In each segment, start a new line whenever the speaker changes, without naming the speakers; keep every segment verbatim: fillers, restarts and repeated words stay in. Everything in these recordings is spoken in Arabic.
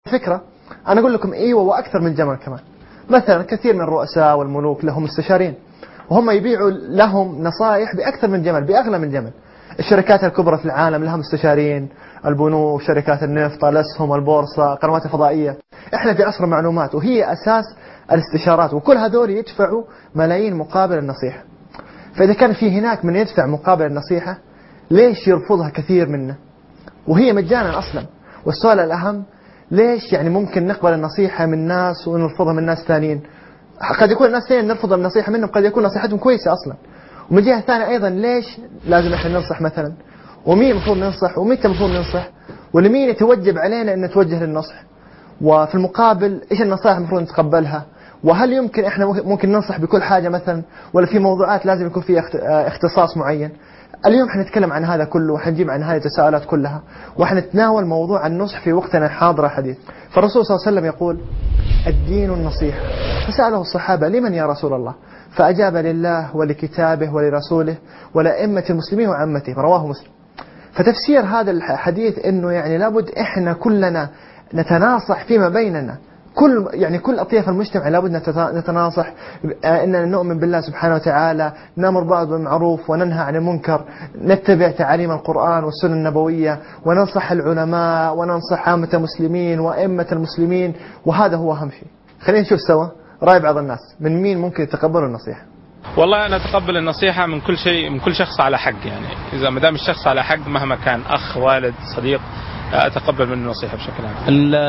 فكرة أنا أقول لكم إيوة وأكثر من جمل كمان. مثلا كثير من الرؤساء والملوك لهم مستشارين وهم يبيعوا لهم نصائح بأكثر من جمل، بأغلى من جمل. الشركات الكبرى في العالم لها مستشارين، البنوك، شركات النفط، الأسهم، البورصة، قنوات الفضائية. إحنا في عصر المعلومات وهي أساس الاستشارات، وكل هذول يدفعوا ملايين مقابل النصيحة. فإذا كان في هناك من يدفع مقابل النصيحة، ليش يرفضها كثير منا وهي مجانا أصلا؟ والسؤال الأهم، ليش يعني ممكن نقبل النصيحة من ناس ونرفضها من ناس ثانيين؟ قد يكون الناس ثانيين نرفض النصيحة منهم قد يكون نصيحتهم كويسة أصلا. ومن جهة ثانية أيضا، ليش لازم إحنا ننصح مثلا؟ ومين المفروض ننصح ومتى المفروض ننصح؟ ولمين يتوجب علينا أن نتوجه للنصح؟ وفي المقابل إيش النصائح المفروض نتقبلها؟ وهل يمكن إحنا ممكن ننصح بكل حاجة مثلا، ولا في موضوعات لازم يكون فيها اختصاص معين؟ اليوم حنتكلم عن هذا كله وحنجيب عن هذه التساؤلات كلها، وحنتناول موضوع النصح في وقتنا الحاضر الحديث. فالرسول صلى الله عليه وسلم يقول: الدين النصيحة. فسأله الصحابة: لمن يا رسول الله؟ فأجاب: لله ولكتابه ولرسوله ولأئمة المسلمين وعامتهم. رواه مسلم. فتفسير هذا الحديث إنه يعني لابد إحنا كلنا نتناصح فيما بيننا، كل يعني كل أطياف المجتمع لابد نتناصح، إننا نؤمن بالله سبحانه وتعالى، نأمر بعض بالمعروف وننهى عن المنكر، نتبع تعاليم القرآن والسنة النبوية، وننصح العلماء وننصح عامة المسلمين وأئمة المسلمين. وهذا هو أهم شيء. خلينا نشوف سوا رأي بعض الناس، من مين ممكن يتقبلوا النصيحة.
والله أنا أتقبل النصيحة من كل شيء، من كل شخص على حق. يعني إذا ما دام الشخص على حق مهما كان، أخ، والد، صديق، أتقبل منه النصيحة بشكل عام.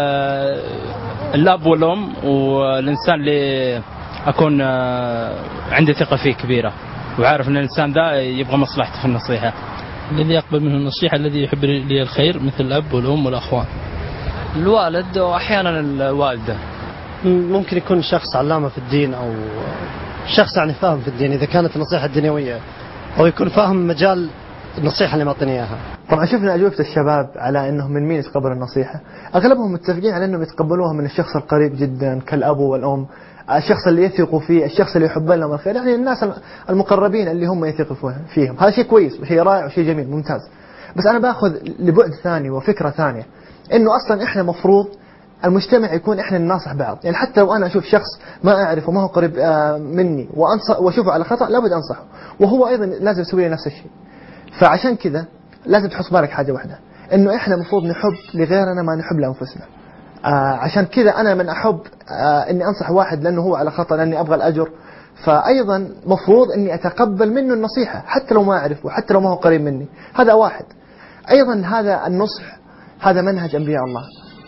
الأب والأم والإنسان اللي أكون عندي ثقة فيه كبيرة وعارف أن الإنسان ده يبغى مصلحته في النصيحة.
الذي يقبل منه النصيحة الذي يحب لي الخير، مثل الأب والأم والأخوان.
الوالد وأحيانا الوالدة.
ممكن يكون شخص علامة في الدين أو شخص يعني فاهم في الدين، إذا كانت النصيحة الدنيوية، أو يكون فاهم مجال النصيحة اللي معطيني إياها.
طبعا شفنا أجوبة الشباب على أنهم من مين يتقبل النصيحة. أغلبهم متفقين على أنهم يتقبلوها من الشخص القريب جدا كالأب والأم، الشخص اللي يثقوا فيه، الشخص اللي يحب لهم الخير، يعني الناس المقربين اللي هم يثقوا فيهم. هذا شيء كويس وشيء رائع وشيء جميل ممتاز. بس أنا باخذ لبعد ثاني وفكرة ثانية، إنه أصلا إحنا مفروض المجتمع يكون إحنا نناصح بعض. يعني حتى لو أنا أشوف شخص ما أعرفه وما هو قريب مني وأنصح وأشوفه على خطأ، لابد أنصحه، وهو أيضا لازم يسوي لي نفس الشيء. فعشان كذا لازم تحط بالك حاجة واحدة، إنه إحنا مفروض نحب لغيرنا ما نحب لأنفسنا. آه عشان كذا أنا من أحب آه إني أنصح واحد لأنه هو على خطأ لأني أبغى الأجر، فأيضا مفروض إني أتقبل منه النصيحة حتى لو ما أعرفه وحتى لو ما هو قريب مني. هذا واحد. أيضا هذا النصح هذا منهج أنبياء الله.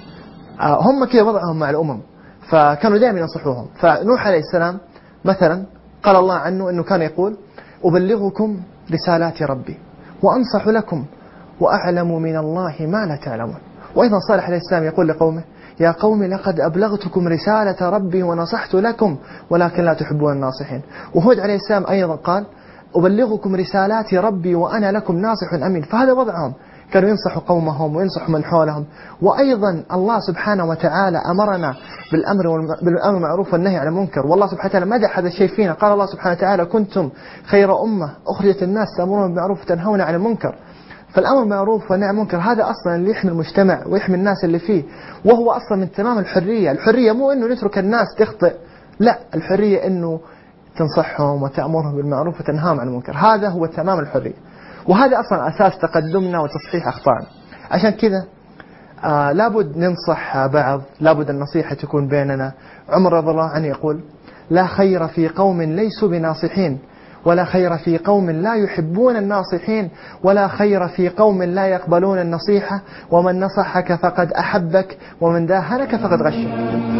آه هم كذا وضعهم مع الأمم، فكانوا دائما ينصحوهم. فنوح عليه السلام مثلا قال الله عنه إنه كان يقول: أبلغكم رسالات ربي وأنصح لكم وأعلم من الله ما لا تعلمون. وأيضا صالح عليه السلام يقول لقومه: يا قوم لقد أبلغتكم رسالة ربي ونصحت لكم ولكن لا تحبون الناصحين. وهود عليه السلام أيضا قال: أبلغكم رسالات ربي وأنا لكم ناصح أمين. فهذا وضعهم، كانوا ينصحوا قومهم وينصحوا من حولهم. وأيضا الله سبحانه وتعالى أمرنا بالأمر بالأمر بالمعروف والنهي عن المنكر، والله سبحانه وتعالى مدح هذا الشيء فينا. قال الله سبحانه وتعالى: كنتم خير أمة أخرجت الناس تأمرون بالمعروف وتنهون عن المنكر. فالأمر بالمعروف والنهي عن المنكر هذا أصلا اللي يحمي المجتمع ويحمي الناس اللي فيه، وهو أصلا من تمام الحرية. الحرية مو إنه نترك الناس تخطئ، لا، الحرية إنه تنصحهم وتأمرهم بالمعروف وتنهاهم عن المنكر. هذا هو تمام الحرية، وهذا أصلا أساس تقدمنا وتصحيح أخطائنا. عشان كذا آه لابد ننصح بعض، لابد النصيحة تكون بيننا. عمر رضي الله عنه يقول: لا خير في قوم ليسوا بناصحين، ولا خير في قوم لا يحبون الناصحين، ولا خير في قوم لا يقبلون النصيحة، ومن نصحك فقد أحبك، ومن داهنك فقد غشك.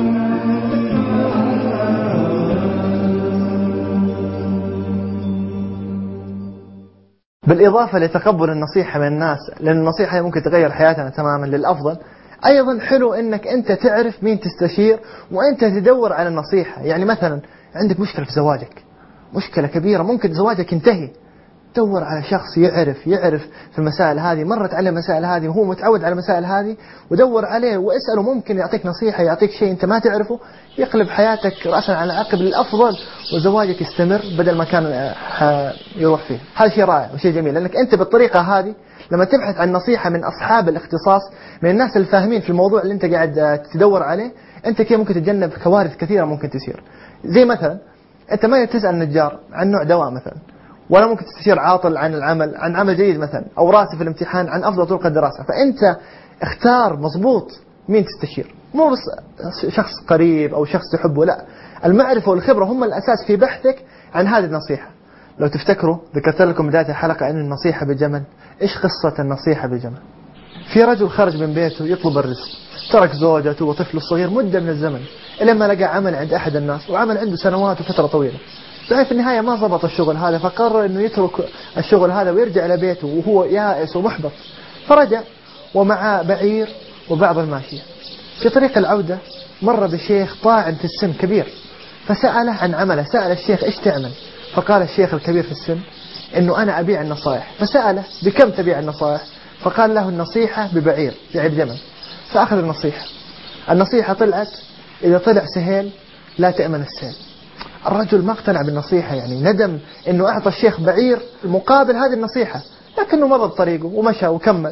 بالإضافة لتقبل النصيحة من الناس، لأن النصيحة ممكن تغير حياتنا تماما للأفضل، أيضا حلو أنك أنت تعرف مين تستشير وأنت تدور على النصيحة. يعني مثلا عندك مشكلة في زواجك، مشكلة كبيرة، ممكن زواجك ينتهي، تدور على شخص يعرف يعرف في المسائل هذه، مرت عليه المسائل هذه وهو متعود على المسائل هذه، ودور عليه واسأله، ممكن يعطيك نصيحة، يعطيك شيء أنت ما تعرفه، يقلب حياتك رأسا على عقب للأفضل، وزواجك يستمر بدل ما كان يروح فيه. هذا شيء رائع وشيء جميل، لأنك أنت بالطريقة هذه لما تبحث عن نصيحة من أصحاب الاختصاص، من الناس الفاهمين في الموضوع اللي أنت قاعد تدور عليه، أنت كيف ممكن تتجنب كوارث كثيرة ممكن تصير. زي مثلا أنت ما تسأل نجار عن نوع دواء مثلا، ولا ممكن تستشير عاطل عن العمل عن عمل جيد مثلا، أو راسي في الامتحان عن أفضل طرق الدراسة. فأنت اختار مضبوط مين تستشير، مو بس شخص قريب أو شخص تحبه، لا، المعرفة والخبرة هم الأساس في بحثك عن هذه النصيحة. لو تفتكروا ذكرت لكم بداية الحلقة أن النصيحة بجمل. إيش قصة النصيحة بجمل؟ في رجل خرج من بيته يطلب الرزق، ترك زوجته وطفله الصغير مدة من الزمن، إلى ما لقى عمل عند أحد الناس، وعمل عنده سنوات وفترة طويلة. بعد في النهاية ما ضبط الشغل هذا، فقرر أنه يترك الشغل هذا ويرجع إلى بيته وهو يائس ومحبط. فرجع ومع بعير وبعض الماشية. في طريق العودة مر بشيخ طاعن في السن كبير، فسأله عن عمله. سأل الشيخ إيش تعمل؟ فقال الشيخ الكبير في السن إنه أنا أبيع النصائح. فسأله بكم تبيع النصائح؟ فقال له النصيحة ببعير، يعني بجمل. فأخذ النصيحة. النصيحة طلعت إذا طلع سهيل لا تأمن السيل. الرجل ما اقتنع بالنصيحة، يعني ندم إنه أعطى الشيخ بعير مقابل هذه النصيحة، لكنه مضى بطريقه ومشى وكمل.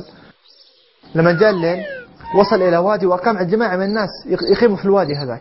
لما جاء الليل وصل إلى وادي، وقام عند جماعة من الناس يقيموا في الوادي هذاك.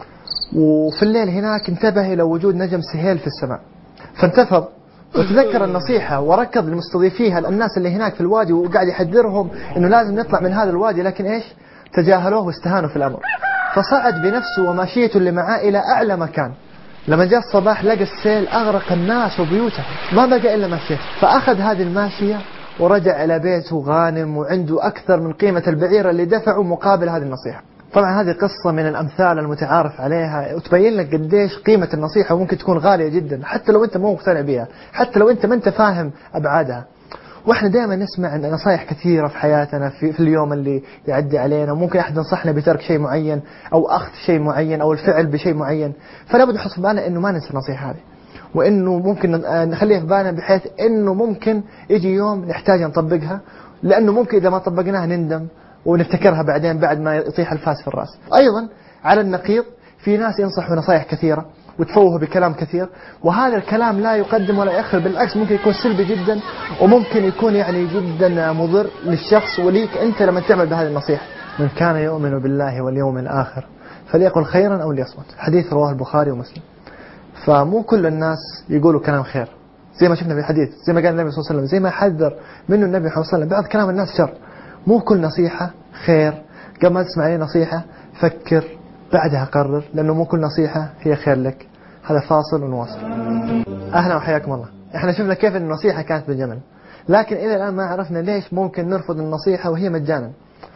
وفي الليل هناك انتبه إلى وجود نجم سهيل في السماء، فانتفض وتذكر النصيحة وركض لمستضيفيها الناس اللي هناك في الوادي، وقاعد يحذرهم إنه لازم نطلع من هذا الوادي، لكن إيش؟ تجاهلوه واستهانوا في الأمر. فصعد بنفسه وماشيته اللي معاه إلى أعلى مكان. لما جاء الصباح لقى السيل أغرق الناس وبيوتهم، ما بقى إلا ماشيته. فأخذ هذه الماشية ورجع إلى بيته غانم، وعنده أكثر من قيمة البعير اللي دفعه مقابل هذه النصيحة. طبعا هذه قصة من الأمثال المتعارف عليها، وتبين لك قديش قيمة النصيحة ممكن تكون غالية جدا، حتى لو أنت مو مقتنع بها، حتى لو أنت ما أنت فاهم أبعادها. وإحنا دائما نسمع عن نصائح كثيرة في حياتنا في, في اليوم اللي يعدي علينا. ممكن أحد ينصحنا بترك شيء معين، أو أخذ شيء معين، أو الفعل بشيء معين. فلا بد نحط في بالنا إنه ما ننسى النصيحة هذه، وإنه ممكن نخليها في بالنا بحيث إنه ممكن يجي يوم نحتاج نطبقها، لأنه ممكن إذا ما طبقناها نندم ونفتكرها بعدين بعد ما يطيح الفاس في الرأس. أيضا على النقيض في ناس ينصحوا نصائح كثيرة وتفوه بكلام كثير، وهذا الكلام لا يقدم ولا يأخر، بالعكس ممكن يكون سلبي جدا، وممكن يكون يعني جدا مضر للشخص وليك أنت لما تعمل بهذه النصيحة. من كان يؤمن بالله واليوم الآخر فليقل خيرا أو ليصمت. حديث رواه البخاري ومسلم. فمو كل الناس يقولوا كلام خير، زي ما شفنا في الحديث، زي ما قال النبي صلى الله عليه وسلم، زي ما حذر منه النبي صلى الله عليه وسلم. بعض كلام الناس شر، مو كل نصيحة خير. قبل ما تسمع أي نصيحة فكر بعدها قرر، لأنه مو كل نصيحة هي خير لك. هذا فاصل ونواصل. أهلا وحياكم الله. إحنا شفنا كيف النصيحة كانت بالجمل، لكن إلى الآن ما عرفنا ليش ممكن نرفض النصيحة وهي مجانا.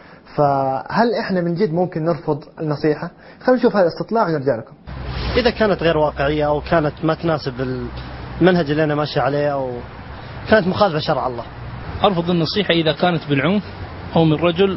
فهل إحنا من جد ممكن نرفض النصيحة؟ خلينا نشوف هذا الاستطلاع ونرجع لكم.
إذا كانت غير واقعية أو كانت ما تناسب المنهج اللي أنا ماشي عليه أو كانت مخالفة شرع الله.
أرفض النصيحة إذا كانت بالعنف أو من رجل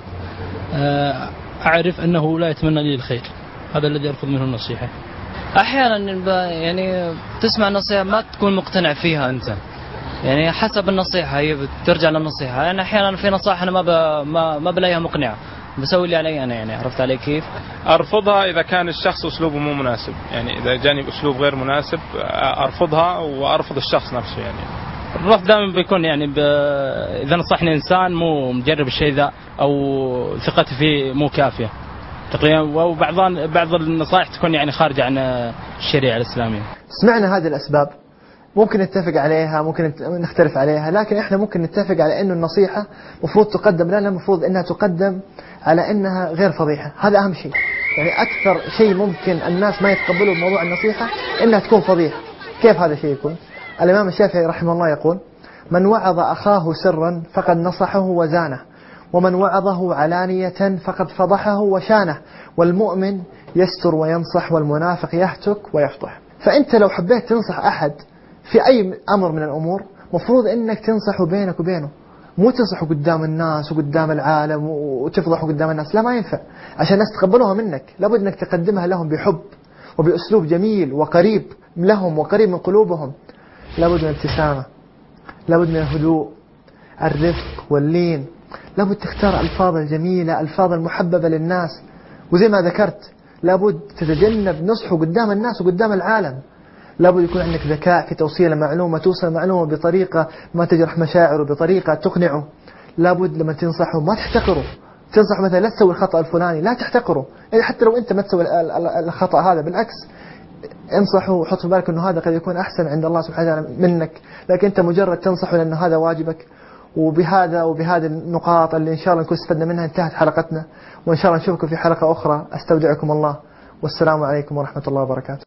أعرف أنه لا يتمنى لي الخير، هذا الذي أرفض منه النصيحة.
أحيانا يعني تسمع نصيحة ما تكون مقتنع فيها أنت، يعني حسب النصيحة هي بترجع للنصيحة. يعني أحيانا في نصائح أنا ما ب... ما ما بلاقيها مقنعة، بسوي اللي علي أنا، يعني عرفت علي كيف؟
أرفضها إذا كان الشخص أسلوبه مو مناسب، يعني إذا جاني بأسلوب غير مناسب أرفضها، وأرفض الشخص نفسه. يعني
الرفض دائما بيكون يعني ب... إذا نصحني إنسان مو مجرب الشيء ذا أو ثقتي فيه مو كافية تقريبا، وبعض بعض النصائح تكون يعني خارجة عن الشريعة الإسلامية.
سمعنا هذه الأسباب، ممكن نتفق عليها ممكن نختلف عليها، لكن إحنا ممكن نتفق على إنه النصيحة مفروض تقدم، لا لا مفروض إنها تقدم على إنها غير فضيحة. هذا أهم شيء. يعني أكثر شيء ممكن الناس ما يتقبلوا بموضوع النصيحة إنها تكون فضيحة. كيف هذا الشيء يكون؟ الإمام الشافعي رحمه الله يقول: من وعظ أخاه سرا فقد نصحه وزانه، ومن وعظه علانية فقد فضحه وشانه، والمؤمن يستر وينصح والمنافق يهتك ويفضح. فأنت لو حبيت تنصح أحد في أي أمر من الأمور مفروض أنك تنصحه بينك وبينه، مو تنصحه قدام الناس وقدام العالم وتفضحه قدام الناس. لا، ما ينفع. عشان الناس تقبلوها منك لابد أنك تقدمها لهم بحب وبأسلوب جميل وقريب لهم وقريب من قلوبهم. لابد من ابتسامة، لابد من الهدوء، الرفق واللين، لابد تختار ألفاظ الجميلة، ألفاظ المحببة للناس. وزي ما ذكرت لابد تتجنب نصحه قدام الناس وقدام العالم. لابد يكون عندك ذكاء في توصيل المعلومة، توصل المعلومة بطريقة ما تجرح مشاعره، بطريقة تقنعه. لابد لما تنصحه ما تحتقره، تنصح مثلا لا تسوي الخطأ الفلاني، لا تحتقره، يعني حتى لو أنت ما تسوي الخطأ هذا بالعكس انصحه وحط في بالك أنه هذا قد يكون أحسن عند الله سبحانه وتعالى منك، لكن أنت مجرد تنصحه لأنه هذا واجبك. وبهذا وبهذه النقاط اللي إن شاء الله نكون استفدنا منها انتهت حلقتنا، وإن شاء الله نشوفكم في حلقة أخرى. أستودعكم الله، والسلام عليكم ورحمة الله وبركاته.